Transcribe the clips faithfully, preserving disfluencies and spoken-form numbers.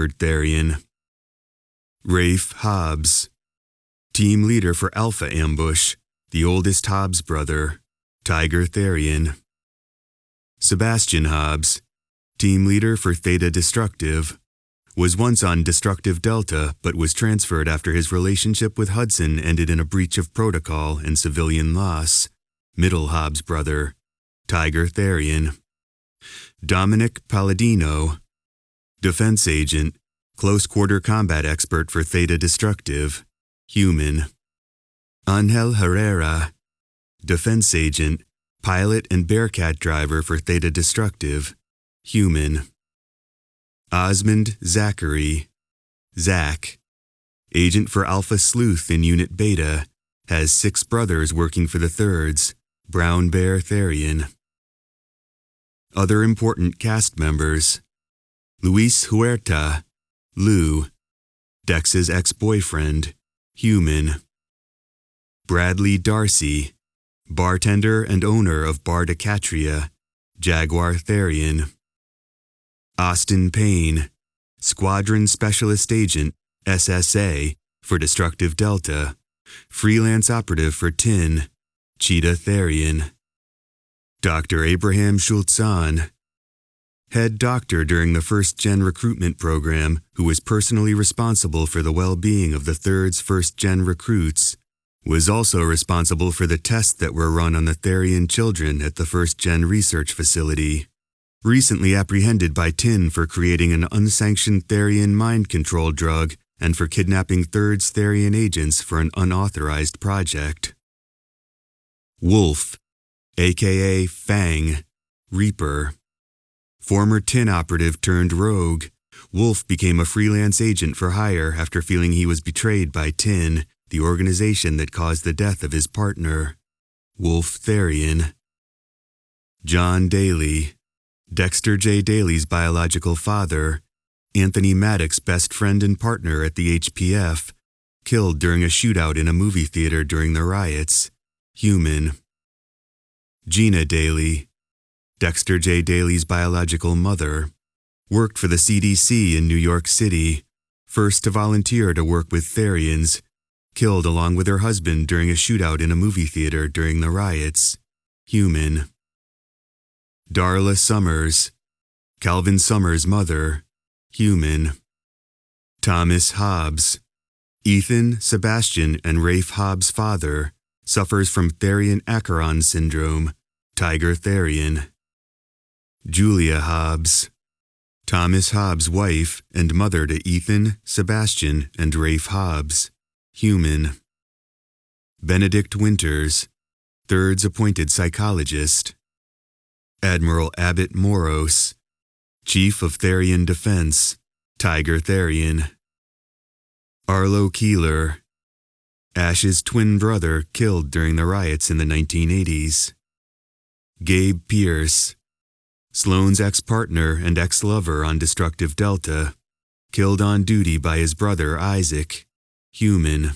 Therian. Rafe Hobbs, team leader for Alpha Ambush, the oldest Hobbs brother, Tiger Therian. Sebastian Hobbs, team leader for Theta Destructive, was once on Destructive Delta but was transferred after his relationship with Hudson ended in a breach of protocol and civilian loss, middle Hobbs brother, Tiger Therian. Dominic Palladino, defense agent, close quarter combat expert for Theta Destructive, human. Angel Herrera, defense agent, pilot and Bearcat driver for Theta Destructive, human. Osmond Zachary, Zach, agent for Alpha Sleuth in Unit Beta, has six brothers working for the Thirds, Brown Bear Therian. Other important cast members: Luis Huerta, Lou, Dex's ex-boyfriend, human. Bradley Darcy, bartender and owner of Bar Decatria, Jaguar Therian. Austin Payne, Squadron Specialist Agent, S S A, for Destructive Delta, freelance operative for T I N, Cheetah Therian. Doctor Abraham Schultzahn, head doctor during the first-gen recruitment program who was personally responsible for the well-being of the Third's first-gen recruits, was also responsible for the tests that were run on the Therian children at the first-gen research facility. Recently apprehended by T I N for creating an unsanctioned Therian mind control drug and for kidnapping Third's Therian agents for an unauthorized project. Wolf, aka Fang, Reaper. Former T I N operative turned rogue, Wolf became a freelance agent for hire after feeling he was betrayed by T I N, the organization that caused the death of his partner, Wolf Therian. John Daly, Dexter J. Daly's biological father, Anthony Maddox's best friend and partner at the H P F, killed during a shootout in a movie theater during the riots, human. Gina Daly, Dexter J. Daly's biological mother, worked for the C D C in New York City, first to volunteer to work with Therians, killed along with her husband during a shootout in a movie theater during the riots, human. Darla Summers, Calvin Summers' mother, human. Thomas Hobbs, Ethan, Sebastian, and Rafe Hobbs' father, suffers from Therian-Acheron syndrome, Tiger Therian. Julia Hobbs, Thomas Hobbs' wife and mother to Ethan, Sebastian, and Rafe Hobbs, human. Benedict Winters, Third's appointed psychologist. Admiral Abbott Moros, Chief of Therian Defense, Tiger Therian. Arlo Keeler, Ash's twin brother killed during the riots in the nineteen eighties. Gabe Pierce, Sloan's ex-partner and ex-lover on Destructive Delta, killed on duty by his brother Isaac, human.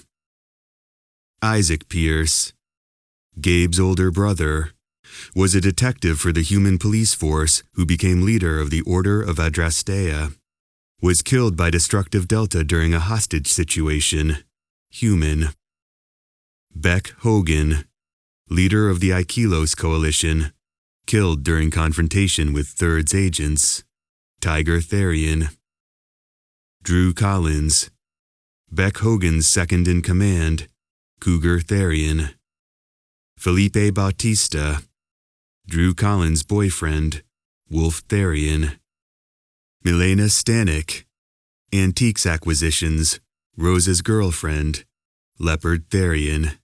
Isaac Pierce, Gabe's older brother, was a detective for the human police force who became leader of the Order of Adrastea, was killed by Destructive Delta during a hostage situation, human. Beck Hogan, leader of the Ikilos Coalition, killed during confrontation with Third's agents, Tiger Therian. Drew Collins, Beck Hogan's second in command, Cougar Therian. Felipe Bautista, Drew Collins' boyfriend, Wolf Therian. Milena Stanek, Antiques Acquisitions, Rosa's girlfriend, Leopard Therian.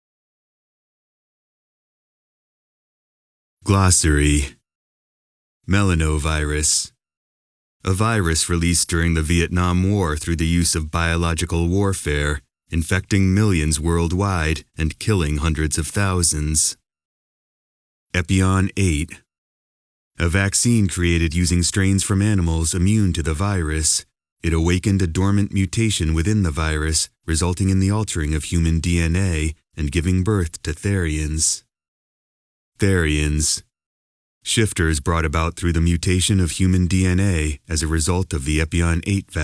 Glossary. Melanovirus, a virus released during the Vietnam War through the use of biological warfare, infecting millions worldwide and killing hundreds of thousands. Epion eight, a vaccine created using strains from animals immune to the virus. It awakened a dormant mutation within the virus, resulting in the altering of human D N A and giving birth to Therians. Therians, shifters brought about through the mutation of human D N A as a result of the Epion eight vaccine.